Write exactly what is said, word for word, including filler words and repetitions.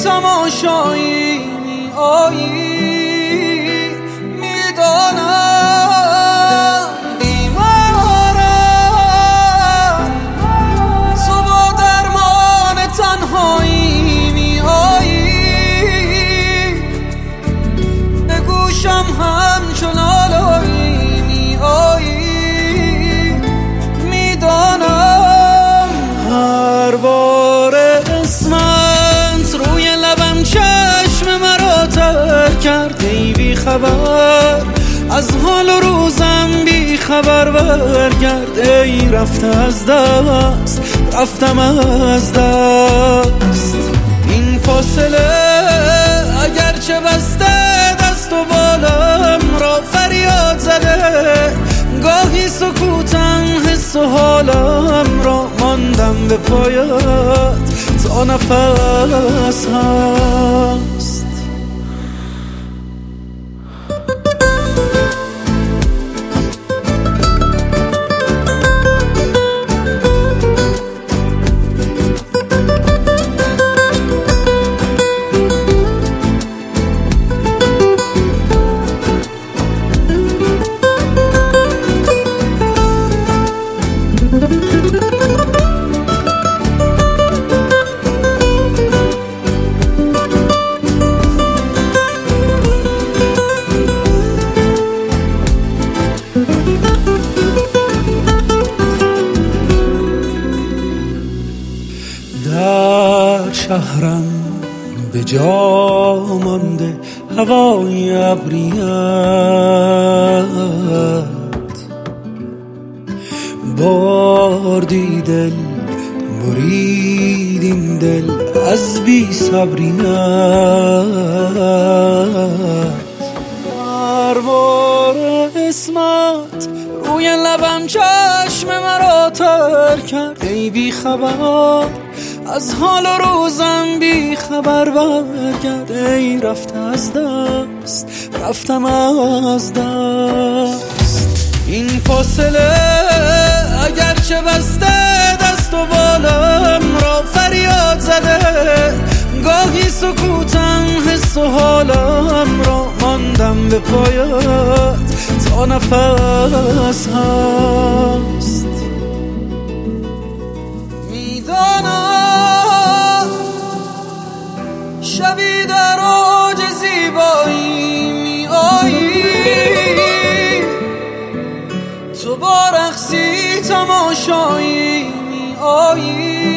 تماشایی می آیی، میدانم بیمارم، تو با درمان تنهایی می آیی، به گوشم همچون آلایی می آیی، میدانم هر بار اسمت روی لبم چشم مرا تر کرد. ای بی خبر از حال و روزم، بی خبر برگرد. ای رفته از دست، رفتم از دست. این فاصله اگرچه بسته دست و بالم را فریاد زده، گاهی سکوتم حس و حالم را ماندم به پایت تا نفس هست. در شهرم به جا مانده هوای ابریت، بردی دل برید این دل از بی صبریت. هر بار اسمت روی لبم چشم مرا تر کرد. ای بی خبر از حال و روزم، بی خبر برگرد. ای رفته از دست، رفتم از دست. این فاصله اگرچه بسته دست و بالم را فریاد زده، گاهی سکوتم حس و حالم را ماندم به پایت تا نفس هست. میدانم شبی در اوج زیبایی می آیی، تو با رقصی تماشایی می آیی،